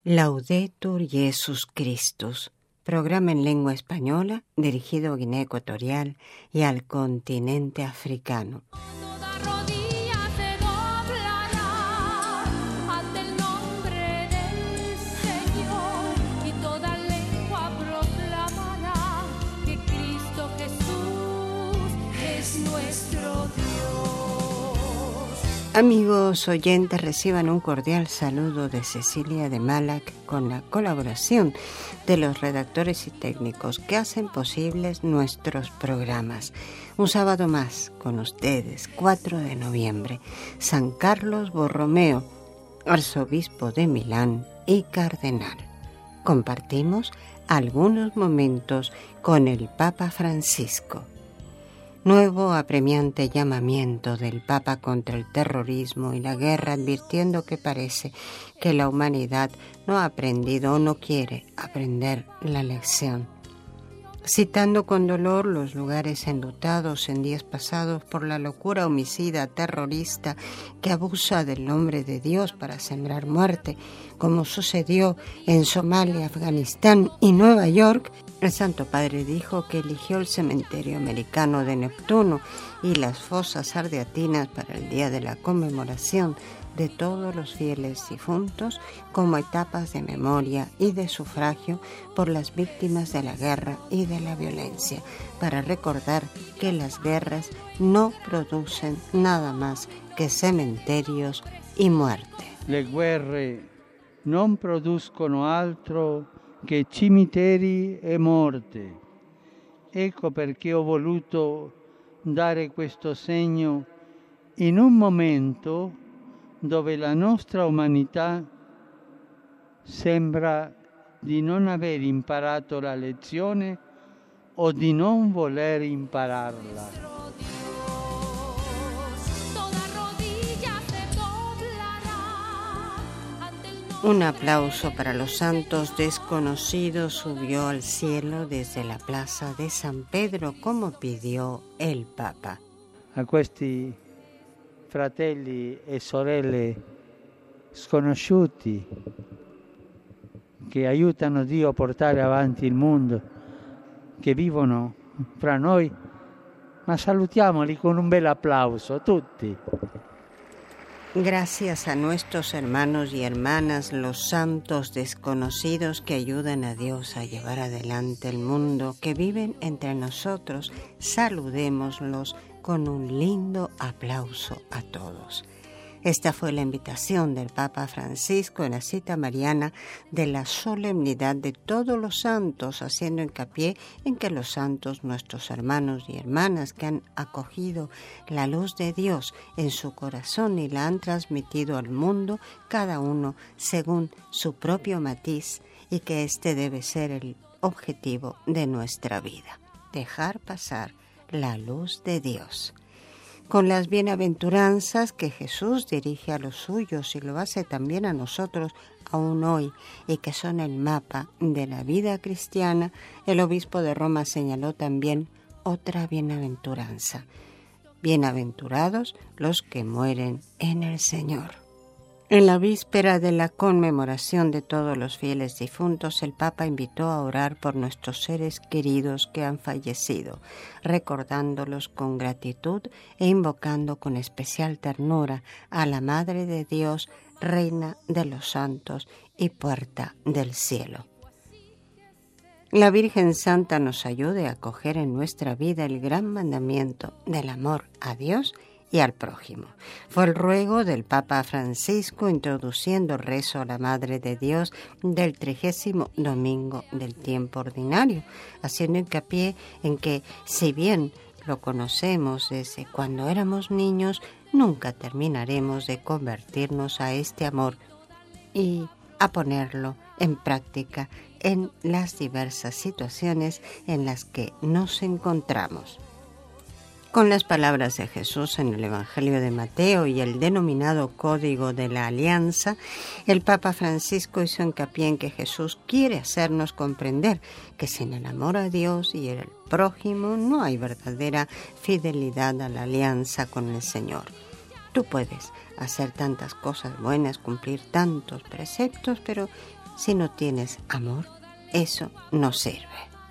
Laudetur Jesus Christus, programa en lengua española dirigido a Guinea Ecuatorial y al continente africano. Amigos oyentes, reciban un cordial saludo de Cecilia de Malac con la colaboración de los redactores y técnicos que hacen posibles nuestros programas. Un sábado más con ustedes, 4 de noviembre, San Carlos Borromeo, arzobispo de Milán y cardenal. Compartimos algunos momentos con el Papa Francisco. Nuevo apremiante llamamiento del Papa contra el terrorismo y la guerra, advirtiendo que parece que la humanidad no ha aprendido o no quiere aprender la lección. Citando con dolor los lugares enlutados en días pasados por la locura homicida terrorista que abusa del nombre de Dios para sembrar muerte, como sucedió en Somalia, Afganistán y Nueva York, el Santo Padre dijo que eligió el cementerio americano de Neptuno y las fosas ardeatinas para el día de la conmemoración de todos los fieles difuntos como etapas de memoria y de sufragio por las víctimas de la guerra y de la violencia, para recordar que las guerras no producen nada más que cementerios y muerte. Le guerre non producono altro che cimiteri e morte. Ecco perché ho voluto dare questo segno in un momento dove la nostra umanità sembra di non aver imparato la lezione o di non voler impararla. Un aplauso para los santos desconocidos subió al cielo desde la plaza de San Pedro, como pidió el Papa. A questi fratelli e sorelle sconosciuti che aiutano Dio a portare avanti il mondo, che vivono fra noi, ma salutiamoli con un bel applauso, tutti. Gracias a nuestros hermanos y hermanas, los santos desconocidos que ayudan a Dios a llevar adelante el mundo, que viven entre nosotros, saludémoslos con un lindo aplauso a todos. Esta fue la invitación del Papa Francisco en la cita mariana de la solemnidad de todos los santos, haciendo hincapié en que los santos, nuestros hermanos y hermanas que han acogido la luz de Dios en su corazón y la han transmitido al mundo, cada uno según su propio matiz, y que este debe ser el objetivo de nuestra vida, dejar pasar la luz de Dios. Con las bienaventuranzas que Jesús dirige a los suyos y lo hace también a nosotros aún hoy, y que son el mapa de la vida cristiana, el obispo de Roma señaló también otra bienaventuranza. Bienaventurados los que mueren en el Señor. En la víspera de la conmemoración de todos los fieles difuntos, el Papa invitó a orar por nuestros seres queridos que han fallecido, recordándolos con gratitud e invocando con especial ternura a la Madre de Dios, Reina de los Santos y Puerta del Cielo. La Virgen Santa nos ayude a acoger en nuestra vida el gran mandamiento del amor a Dios y al prójimo. Fue el ruego del Papa Francisco introduciendo el rezo a la Madre de Dios del 30º domingo del tiempo ordinario, haciendo hincapié en que, si bien lo conocemos desde cuando éramos niños, nunca terminaremos de convertirnos a este amor y a ponerlo en práctica en las diversas situaciones en las que nos encontramos. Con las palabras de Jesús en el Evangelio de Mateo y el denominado Código de la Alianza, el Papa Francisco hizo hincapié en que Jesús quiere hacernos comprender que sin el amor a Dios y el prójimo no hay verdadera fidelidad a la alianza con el Señor. Tú puedes hacer tantas cosas buenas, cumplir tantos preceptos, pero Si no tienes amor, eso no sirve.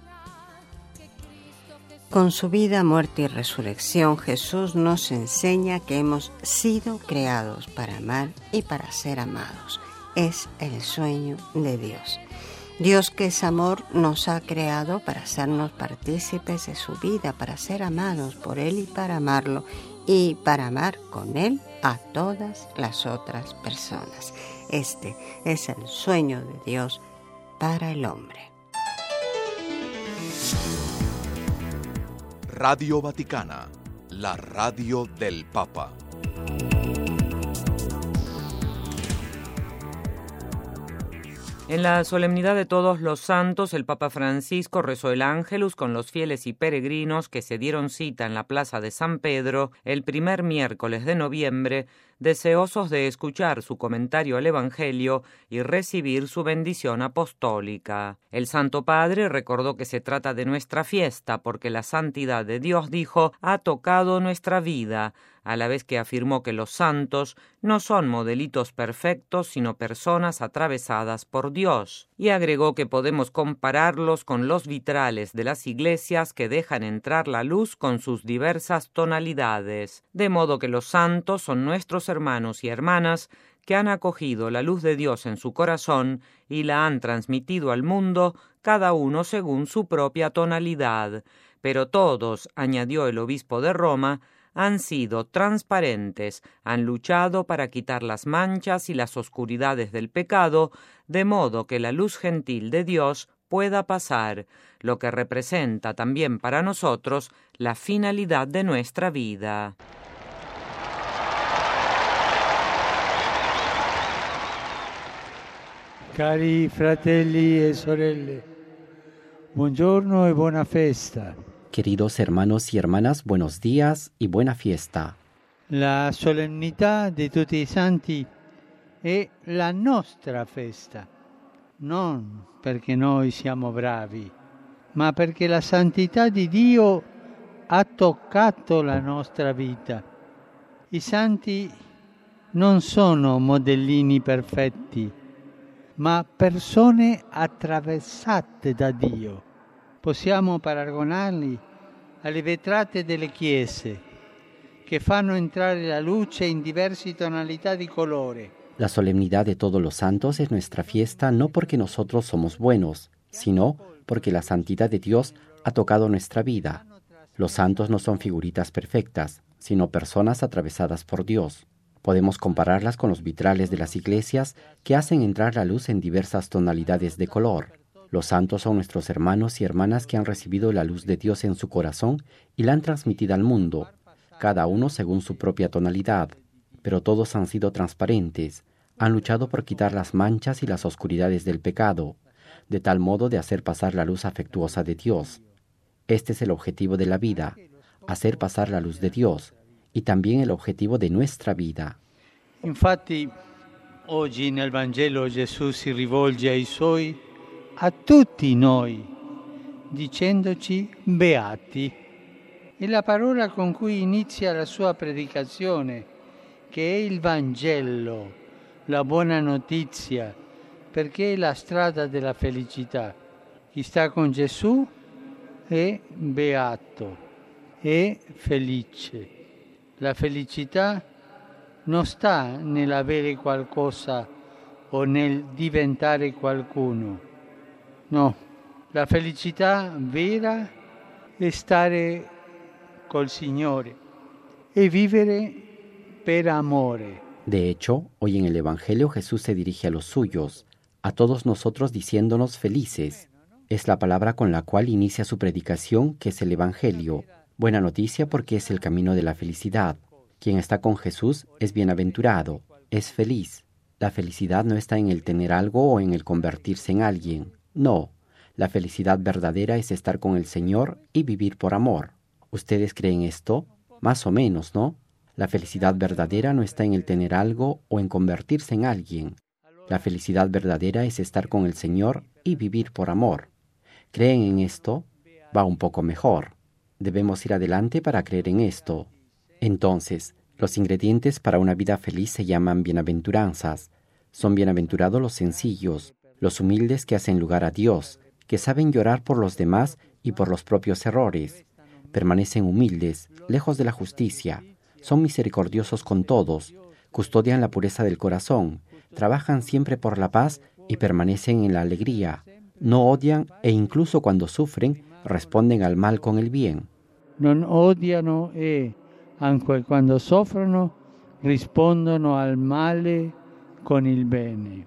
Con su vida, muerte y resurrección, Jesús nos enseña que hemos sido creados para amar y para ser amados. Es el sueño de Dios. Dios, que es amor, nos ha creado para hacernos partícipes de su vida, para ser amados por Él y para amarlo, y para amar con Él a todas las otras personas. Este es el sueño de Dios para el hombre. Radio Vaticana, la radio del Papa. En la solemnidad de Todos los Santos, el Papa Francisco rezó el Ángelus con los fieles y peregrinos que se dieron cita en la plaza de San Pedro el primer miércoles de noviembre, deseosos de escuchar su comentario al Evangelio y recibir su bendición apostólica. El Santo Padre recordó que se trata de nuestra fiesta porque la santidad de Dios, dijo, ha tocado nuestra vida, a la vez que afirmó que los santos no son modelitos perfectos, sino personas atravesadas por Dios, y agregó que podemos compararlos con los vitrales de las iglesias que dejan entrar la luz con sus diversas tonalidades, de modo que los santos son nuestros hermanos y hermanas que han acogido la luz de Dios en su corazón y la han transmitido al mundo, cada uno según su propia tonalidad. Pero todos, añadió el obispo de Roma, han sido transparentes, han luchado para quitar las manchas y las oscuridades del pecado, de modo que la luz gentil de Dios pueda pasar, lo que representa también para nosotros la finalidad de nuestra vida. Cari fratelli e sorelle, buongiorno e buona festa. Queridos hermanos y hermanas, buenos días y buena fiesta. La solennità di tutti i santi è la nostra festa, non perché noi siamo bravi, ma perché la santità di Dio ha toccato la nostra vita. I santi non sono modellini perfetti, ma persone attraversate da Dio. Possiamo paragonarli alle vetrate delle chiese, che fanno entrare la luce in diverse tonalità di colore. La solemnidad de todos los santos es nuestra fiesta no porque nosotros somos buenos, sino porque la santidad de Dios ha tocado nuestra vida. Los santos no son figuritas perfectas, sino personas atravesadas por Dios. Podemos compararlas con los vitrales de las iglesias que hacen entrar la luz en diversas tonalidades de color. Los santos son nuestros hermanos y hermanas que han recibido la luz de Dios en su corazón y la han transmitida al mundo, cada uno según su propia tonalidad, pero todos han sido transparentes, han luchado por quitar las manchas y las oscuridades del pecado, de tal modo de hacer pasar la luz afectuosa de Dios. Este es el objetivo de la vida, hacer pasar la luz de Dios, y también el objetivo de nuestra vida. Infatti, oggi nel Vangelo Gesù si rivolge ai Suoi, a tutti noi, dicendoci beati. E la parola con cui inizia la sua predicazione, che è il Vangelo, la buona notizia, perché è la strada della felicità. Chi sta con Gesù è beato, è felice. La felicità non sta nell'avere qualcosa o nel diventare qualcuno. No, la felicità vera è stare col Signore e vivere per amore. De hecho, hoy en el Evangelio Jesús se dirige a los suyos, a todos nosotros diciéndonos felices. Es la palabra con la cual inicia su predicación, que es el Evangelio. Buena noticia porque es el camino de la felicidad. Quien está con Jesús es bienaventurado, es feliz. La felicidad no está en el tener algo o en el convertirse en alguien. No, la felicidad verdadera es estar con el Señor y vivir por amor. ¿Ustedes creen esto? Más o menos, ¿no? La felicidad verdadera no está en el tener algo o en convertirse en alguien. La felicidad verdadera es estar con el Señor y vivir por amor. ¿Creen en esto? Va un poco mejor. Debemos ir adelante para creer en esto. Entonces, los ingredientes para una vida feliz se llaman bienaventuranzas. Son bienaventurados los sencillos, los humildes que hacen lugar a Dios, que saben llorar por los demás y por los propios errores. Permanecen humildes, lejos de la justicia, son misericordiosos con todos, custodian la pureza del corazón, trabajan siempre por la paz y permanecen en la alegría. No odian e incluso cuando sufren, responden al mal con el bien. Non odiano e, anche quando soffrono, rispondono al male con il bene.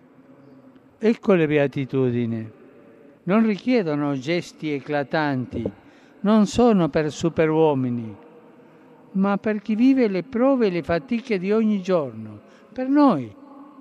Ecco le beatitudini. Non richiedono gesti eclatanti, non sono per superuomini, ma per chi vive le prove e le fatiche di ogni giorno, per noi.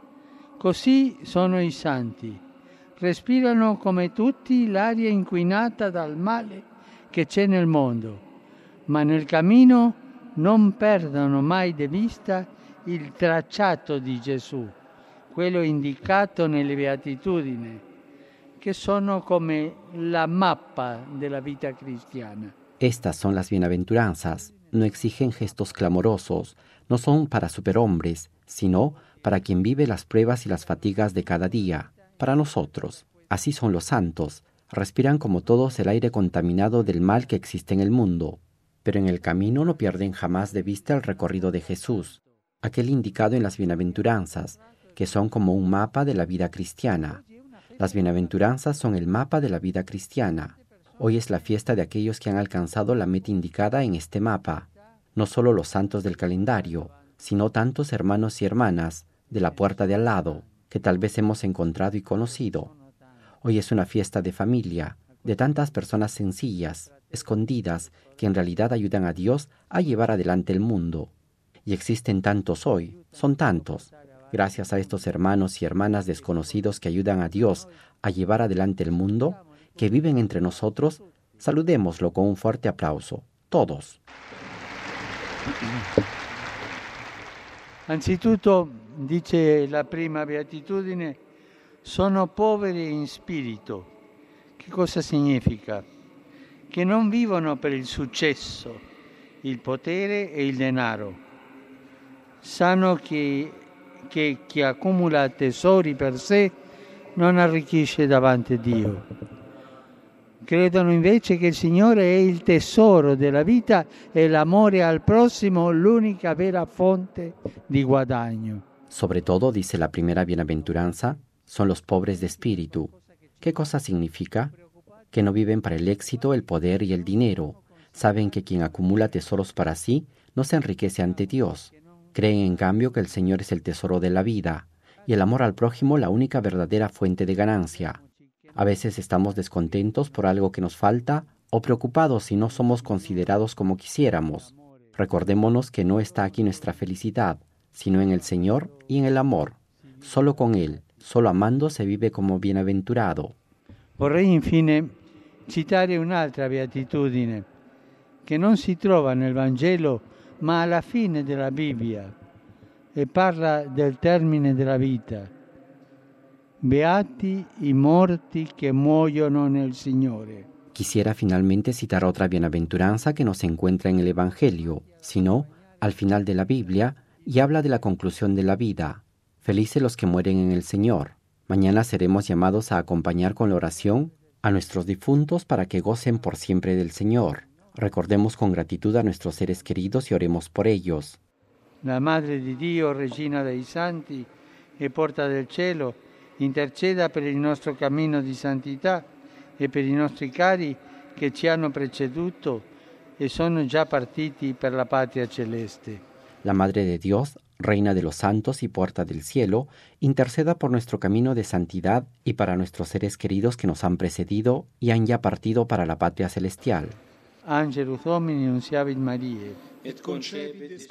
Così sono i santi. Respirano come tutti l'aria inquinata dal male che c'è nel mondo, ma nel cammino non perdono mai di vista il tracciato di Gesù, quello indicato nelle beatitudini, che sono come la mappa della vita cristiana. Estas son las bienaventuranzas. No exigen gestos clamorosos, no son para superhombres, sino para quien vive las pruebas y las fatigas de cada día, para nosotros. Así son los santos, respiran como todos el aire contaminado del mal que existe en el mundo, pero en el camino no pierden jamás de vista el recorrido de Jesús, aquel indicado en las bienaventuranzas, que son como un mapa de la vida cristiana. Las bienaventuranzas son el mapa de la vida cristiana. Hoy es la fiesta de aquellos que han alcanzado la meta indicada en este mapa. No solo los santos del calendario, sino tantos hermanos y hermanas de la puerta de al lado, que tal vez hemos encontrado y conocido. Hoy es una fiesta de familia, de tantas personas sencillas, escondidas, que en realidad ayudan a Dios a llevar adelante el mundo. Y existen tantos hoy, son tantos. Gracias a estos hermanos y hermanas desconocidos que ayudan a Dios a llevar adelante el mundo, que viven entre nosotros, saludémoslo con un fuerte aplauso, todos. Anzitutto, dice la prima beatitudine, sono poveri in spirito. Che cosa significa? Che non vivono per il successo, il potere e il denaro. Sanno che chi accumula tesori per sé non arricchisce davanti a Dio. Credono invece che il Signore è il tesoro della vita e l'amore al próximo l'unica vera fonte di guadagno. Sobre todo, dice la primera bienaventuranza, son los pobres de espíritu. ¿Qué cosa significa? Que no viven para el éxito, el poder y el dinero. Saben que quien acumula tesoros para sí no se enriquece ante Dios. Creen en cambio que el Señor es el tesoro de la vida y el amor al prójimo la única verdadera fuente de ganancia. A veces estamos descontentos por algo que nos falta o preocupados si no somos considerados como quisiéramos. Recordémonos que no está aquí nuestra felicidad, sino en el Señor y en el amor. Solo con Él, solo amando se vive como bienaventurado. Vorrei infine citare un'altra beatitudine che non si trova nel Vangelo ma alla fine della Bibbia e parla del termine della vita. Beati i morti che muoiono nel Signore. Quisiera finalmente citar otra bienaventuranza que no se encuentra en el Evangelio, sino al final de la Biblia, y habla de la conclusión de la vida. Felices los que mueren en el Señor. Mañana seremos llamados a acompañar con la oración a nuestros difuntos para que gocen por siempre del Señor. Recordemos con gratitud a nuestros seres queridos y oremos por ellos. La Madre di Dio, Regina dei Santi e Porta del Cielo, interceda per il nostro cammino di santità e per i nostri cari che ci hanno preceduto e sono già partiti per la patria celeste. La Madre de Dios, Reina de los santos y Puerta del cielo, interceda por nuestro camino de santidad y para nuestros seres queridos que nos han precedido y han ya partido para la patria celestial. Angelus Domini nunciavit Mariae. Et concepit.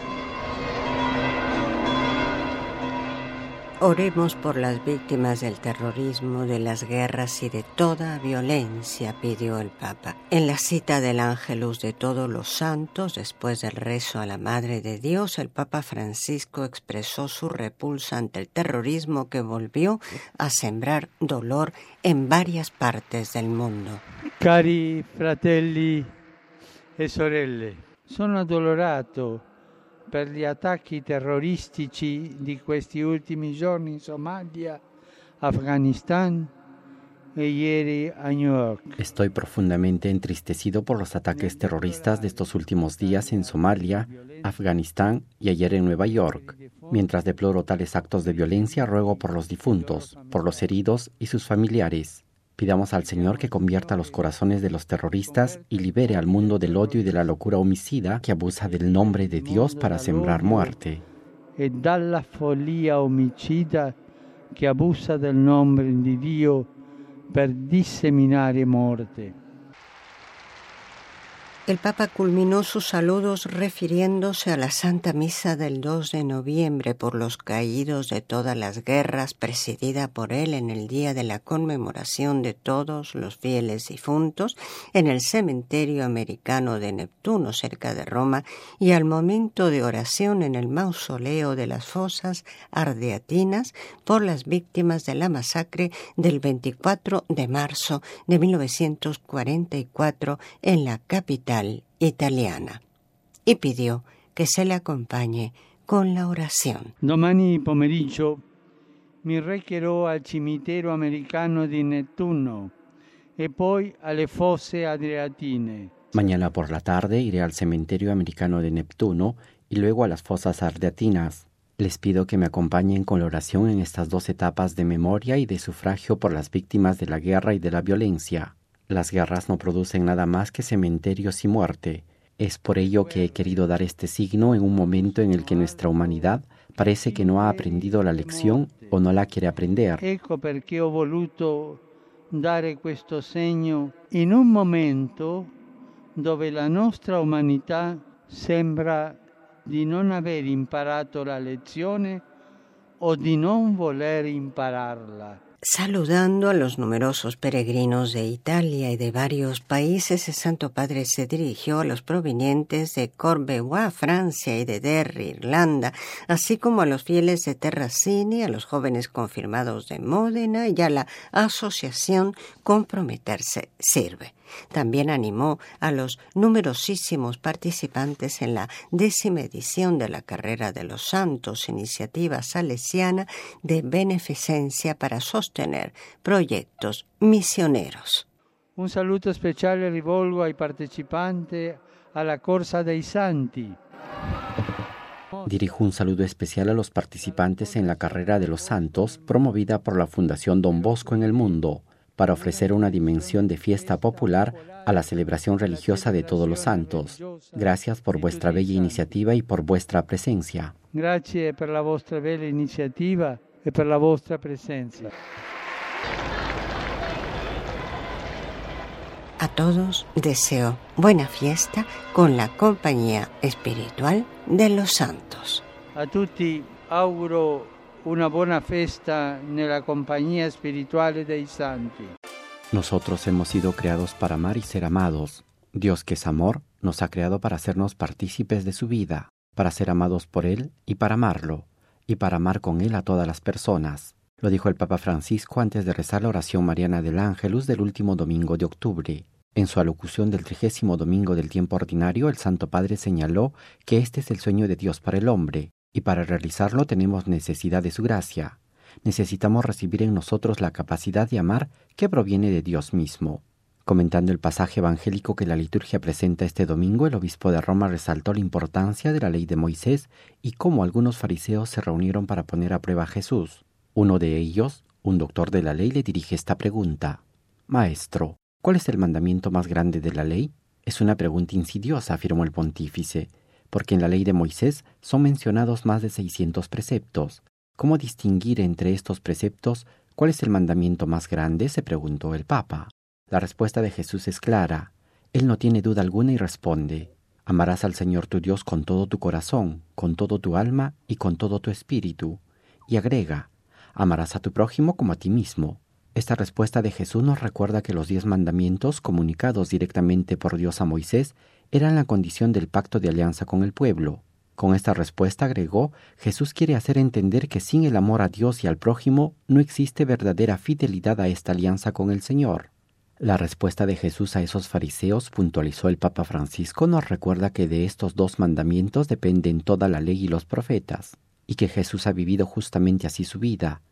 Oremos por las víctimas del terrorismo, de las guerras y de toda violencia, pidió el Papa. En la cita del Ángelus de todos los santos, después del rezo a la Madre de Dios, el Papa Francisco expresó su repulsa ante el terrorismo que volvió a sembrar dolor en varias partes del mundo. Cari fratelli e sorelle, sono addolorato per gli attacchi terroristici di questi ultimi giorni in Somalia, Afghanistan e ieri a New York. Estoy profundamente entristecido por los ataques terroristas de estos últimos días en Somalia, Afganistán y ayer en Nueva York. Mientras deploro tales actos de violencia, ruego por los difuntos, por los heridos y sus familiares. Pidamos al Señor que convierta los corazones de los terroristas y libere al mundo del odio y de la locura homicida que abusa del nombre de Dios para sembrar muerte. E dalla follia omicida che abusa del nome di Dio per disseminare morte. El Papa culminó sus saludos refiriéndose a la Santa Misa del 2 de noviembre por los caídos de todas las guerras, presidida por él en el día de la conmemoración de todos los fieles difuntos en el cementerio americano de Neptuno, cerca de Roma, y al momento de oración en el mausoleo de las fosas ardeatinas por las víctimas de la masacre del 24 de marzo de 1944 en la capital italiana, y pidió que se le acompañe con la oración. Domani pomeriggio mi recherò al cimitero americano di Nettuno e poi alle fosse adriatine. Mañana por la tarde iré al cementerio americano de Neptuno y luego a las fosas ardeatinas. Les pido que me acompañen con la oración en estas dos etapas de memoria y de sufragio por las víctimas de la guerra y de la violencia. Las guerras no producen nada más que cementerios y muerte. Es por ello que he querido dar este signo en un momento en el que nuestra humanidad parece que no ha aprendido la lección o no la quiere aprender. Ecco perché ho voluto dare questo segno in un momento dove la nostra umanità sembra di non aver imparato la lezione o di non voler impararla. Saludando a los numerosos peregrinos de Italia y de varios países, el Santo Padre se dirigió a los provenientes de Courbevoie, Francia, y de Derry, Irlanda, así como a los fieles de Terracini, a los jóvenes confirmados de Módena y a la asociación Comprometerse Sirve. También animó a los numerosísimos participantes en la 10ª edición de la Carrera de los Santos, iniciativa salesiana de beneficencia para sostener proyectos misioneros. Un saluto speciale rivolgo ai partecipanti alla Corsa dei Santi. Dirijo un saludo especial a los participantes en la Carrera de los Santos, promovida por la Fundación Don Bosco en el mundo, para ofrecer una dimensión de fiesta popular a la celebración religiosa de todos los santos. Gracias por vuestra bella iniciativa y por vuestra presencia. Grazie per la vostra bella iniziativa e per la vostra presenza. A todos deseo buena fiesta con la compañía espiritual de los santos. A tutti auguro una buona festa nella compagnia spirituale dei santi. Nosotros hemos sido creados para amar y ser amados. Dios, que es amor, nos ha creado para hacernos partícipes de su vida, para ser amados por Él y para amarlo, y para amar con Él a todas las personas. Lo dijo el Papa Francisco antes de rezar la oración mariana del Ángelus del último domingo de octubre. En su alocución del 30º domingo del tiempo ordinario, el Santo Padre señaló que este es el sueño de Dios para el hombre, y para realizarlo tenemos necesidad de su gracia. Necesitamos recibir en nosotros la capacidad de amar que proviene de Dios mismo. Comentando el pasaje evangélico que la liturgia presenta este domingo, el obispo de Roma resaltó la importancia de la ley de Moisés y cómo algunos fariseos se reunieron para poner a prueba a Jesús. Uno de ellos, un doctor de la ley, le dirige esta pregunta: «Maestro, ¿cuál es el mandamiento más grande de la ley?» Es una pregunta insidiosa, afirmó el pontífice, porque en la ley de Moisés son mencionados más de 600 preceptos. ¿Cómo distinguir entre estos preceptos cuál es el mandamiento más grande?, se preguntó el Papa. La respuesta de Jesús es clara. Él no tiene duda alguna y responde: amarás al Señor tu Dios con todo tu corazón, con todo tu alma y con todo tu espíritu. Y agrega: amarás a tu prójimo como a ti mismo. Esta respuesta de Jesús nos recuerda que los 10 mandamientos, comunicados directamente por Dios a Moisés, eran la condición del pacto de alianza con el pueblo. Con esta respuesta, agregó, Jesús quiere hacer entender que sin el amor a Dios y al prójimo no existe verdadera fidelidad a esta alianza con el Señor. La respuesta de Jesús a esos fariseos, puntualizó el Papa Francisco, nos recuerda que de estos 2 mandamientos dependen toda la ley y los profetas, y que Jesús ha vivido justamente así su vida,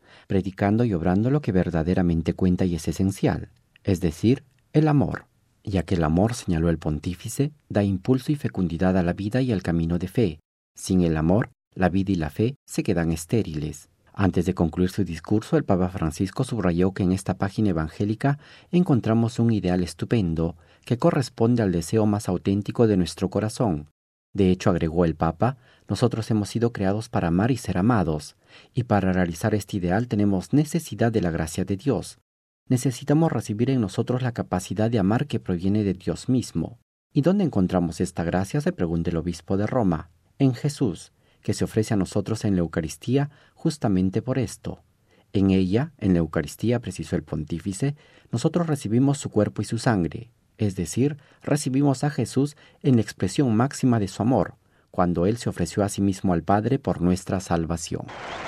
predicando y obrando lo que verdaderamente cuenta y es esencial, es decir, el amor, ya que el amor, señaló el pontífice, da impulso y fecundidad a la vida y al camino de fe. Sin el amor, la vida y la fe se quedan estériles. Antes de concluir su discurso, el Papa Francisco subrayó que en esta página evangélica encontramos un ideal estupendo que corresponde al deseo más auténtico de nuestro corazón. De hecho, agregó el Papa, nosotros hemos sido creados para amar y ser amados, y para realizar este ideal tenemos necesidad de la gracia de Dios. Necesitamos recibir en nosotros la capacidad de amar que proviene de Dios mismo. ¿Y dónde encontramos esta gracia?, se pregunta el obispo de Roma. En Jesús, que se ofrece a nosotros en la Eucaristía justamente por esto. En ella, en la Eucaristía, precisó el pontífice, nosotros recibimos su cuerpo y su sangre, es decir, recibimos a Jesús en la expresión máxima de su amor, cuando Él se ofreció a sí mismo al Padre por nuestra salvación.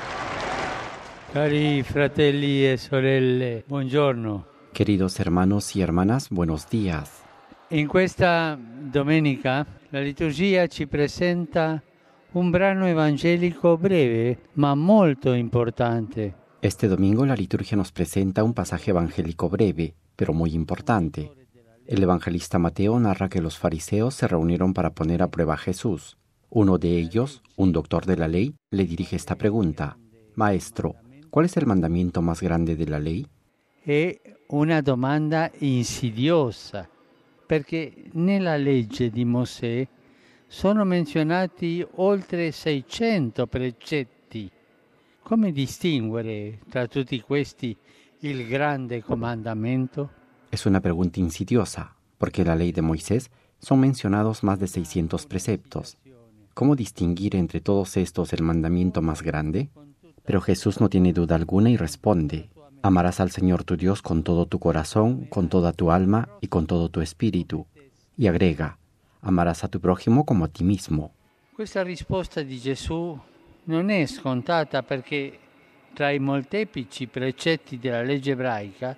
Cari fratelli e sorelle, buongiorno. Queridos hermanos y hermanas, buenos días. In questa domenica la liturgia ci presenta un brano evangelico breve, ma molto importante. Este domingo la liturgia nos presenta un pasaje evangélico breve, pero muy importante. El evangelista Mateo narra que los fariseos se reunieron para poner a prueba a Jesús. Uno de ellos, un doctor de la ley, le dirige esta pregunta: Maestro, ¿cuál es el mandamiento más grande de la ley? È una domanda insidiosa, perché nella legge di Mosè sono menzionati oltre 600 precetti. Come distinguere tra tutti questi il grande comandamento? Es una pregunta insidiosa, porque en la ley de Moisés son mencionados más de 600 preceptos. ¿Cómo distinguir entre todos estos el mandamiento más grande? Pero Jesús no tiene duda alguna y responde: amarás al Señor tu Dios con todo tu corazón, con toda tu alma y con todo tu espíritu. Y agrega: amarás a tu prójimo como a ti mismo. Questa risposta di Gesù non è scontata perché tra i molteplici precetti della legge ebraica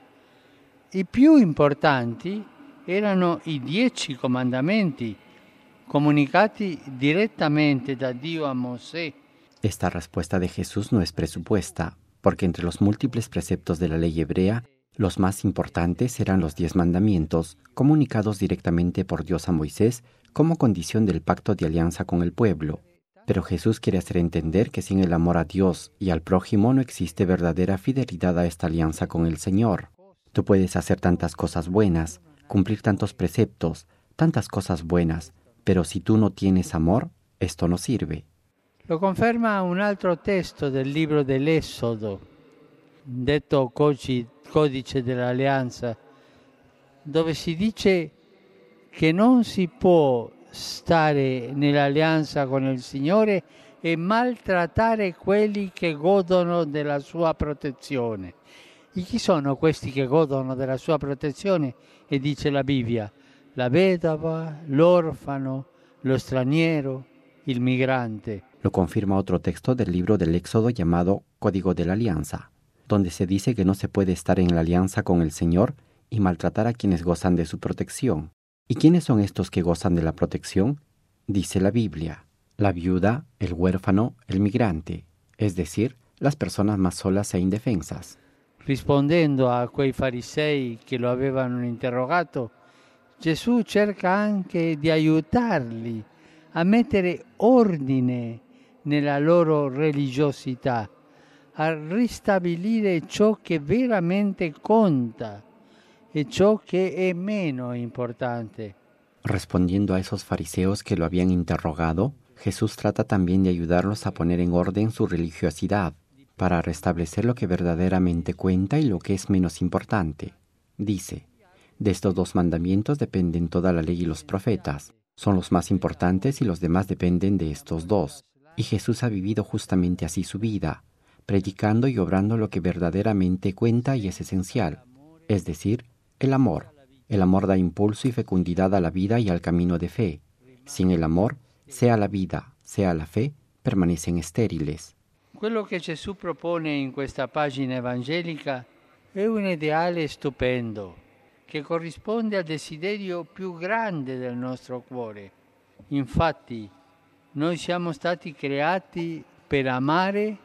i più importanti erano i 10 comandamenti comunicati direttamente da Dio a Mosè. Esta respuesta de Jesús no es presupuesta, porque entre los múltiples preceptos de la ley hebrea, los más importantes eran los 10 mandamientos, comunicados directamente por Dios a Moisés como condición del pacto de alianza con el pueblo. Pero Jesús quiere hacer entender que sin el amor a Dios y al prójimo no existe verdadera fidelidad a esta alianza con el Señor. Tú puedes hacer tantas cosas buenas, cumplir tantos preceptos, tantas cosas buenas, pero si tú no tienes amor, esto no sirve. Lo conferma un altro testo del libro dell'Esodo, detto Codice dell'Alleanza, dove si dice che non si può stare nell'alleanza con il Signore e maltrattare quelli che godono della sua protezione. E chi sono questi che godono della sua protezione? E dice la Bibbia: la vedova, l'orfano, lo straniero, il migrante. Lo confirma otro texto del libro del Éxodo llamado Código de la Alianza, donde se dice que no se puede estar en la alianza con el Señor y maltratar a quienes gozan de su protección. ¿Y quiénes son estos que gozan de la protección? Dice la Biblia: la viuda, el huérfano, el migrante, es decir, las personas más solas e indefensas. Rispondendo a quei farisei che lo avevano interrogato, Gesù cerca anche di aiutarli a mettere ordine nella loro religiosità, a ristabilire ciò che veramente conta e ciò che è meno importante. Respondiendo a esos fariseos que lo habían interrogado, Jesús trata también de ayudarlos a poner en orden su religiosidad, para restablecer lo que verdaderamente cuenta y lo que es menos importante. Dice: de estos 2 mandamientos dependen toda la ley y los profetas. Son los más importantes y los demás dependen de estos 2. Y Jesús ha vivido justamente así su vida, predicando y obrando lo que verdaderamente cuenta y es esencial, es decir, el amor. El amor da impulso y fecundidad a la vida y al camino de fe. Sin el amor, sea la vida, sea la fe, permanecen estériles. Quello che Gesù propone in questa pagina evangelica è un ideale stupendo che corrisponde al desiderio più grande del nostro cuore. Infatti, noi siamo stati creati per amare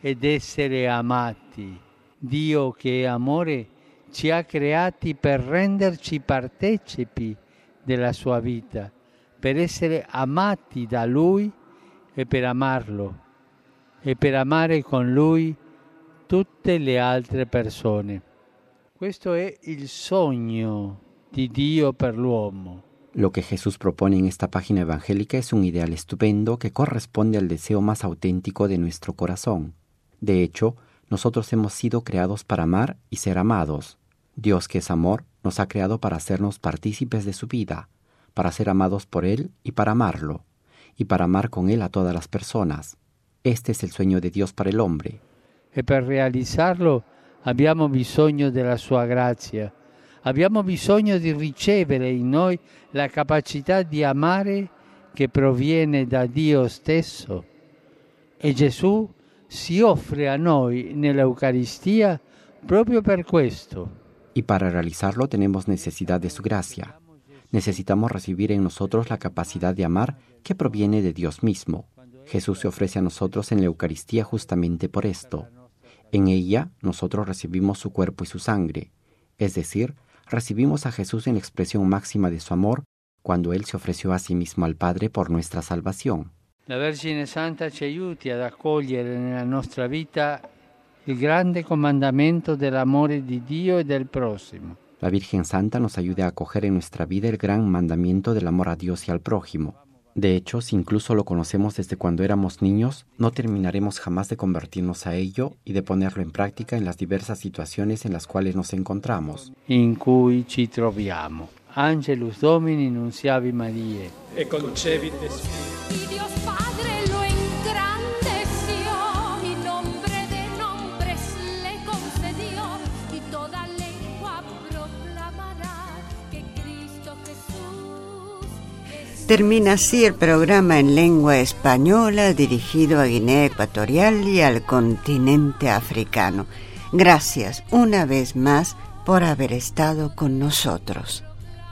ed essere amati. Dio che è amore ci ha creati per renderci partecipi della sua vita, per essere amati da Lui e per amarlo, e per amare con Lui tutte le altre persone. Questo è il sogno di Dio per l'uomo. Lo que Jesús propone en esta página evangélica es un ideal estupendo que corresponde al deseo más auténtico de nuestro corazón. De hecho, nosotros hemos sido creados para amar y ser amados. Dios, que es amor, nos ha creado para hacernos partícipes de su vida, para ser amados por Él y para amarlo, y para amar con Él a todas las personas. Este es el sueño de Dios para el hombre. E per realizzarlo abbiamo bisogno della sua grazia. Abbiamo bisogno di ricevere in noi la capacità di amare che proviene da Dio stesso. E Gesù si offre a noi nell'Eucaristia proprio per questo. Y para realizarlo tenemos necesidad de su gracia. Necesitamos recibir en nosotros la capacidad de amar que proviene de Dios mismo. Jesús se ofrece a nosotros en la Eucaristía justamente por esto. En ella nosotros recibimos su cuerpo y su sangre, es decir, recibimos a Jesús en la expresión máxima de su amor cuando Él se ofreció a sí mismo al Padre por nuestra salvación. La Vergine Santa ci aiuti ad accogliere nella nostra vita il grande comandamento dell'amore di Dio e del prossimo. La Virgen Santa nos ayude a acoger en nuestra vida el gran mandamiento del amor a Dios y al prójimo. De hecho, si incluso lo conocemos desde cuando éramos niños, no terminaremos jamás de convertirnos a ello y de ponerlo en práctica en las diversas situaciones en las cuales nos encontramos. In cui ci troviamo. Angelus Domini nunciavi Mariae. E concebite Spiritus. Y Dios Padre lo engrandeció y nombre de nombres le concedió y toda lengua proclamará que Cristo Jesús es... Termina así el programa en lengua española dirigido a Guinea Ecuatorial y al continente africano. Gracias una vez más por haber estado con nosotros.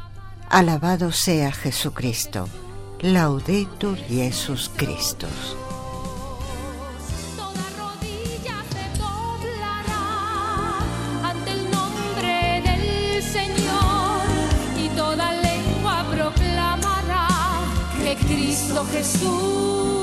Alabado sea Jesucristo. Laudetur Jesus Christus. Toda rodilla se doblará ante el nombre del Señor y toda lengua proclamará que Cristo Jesús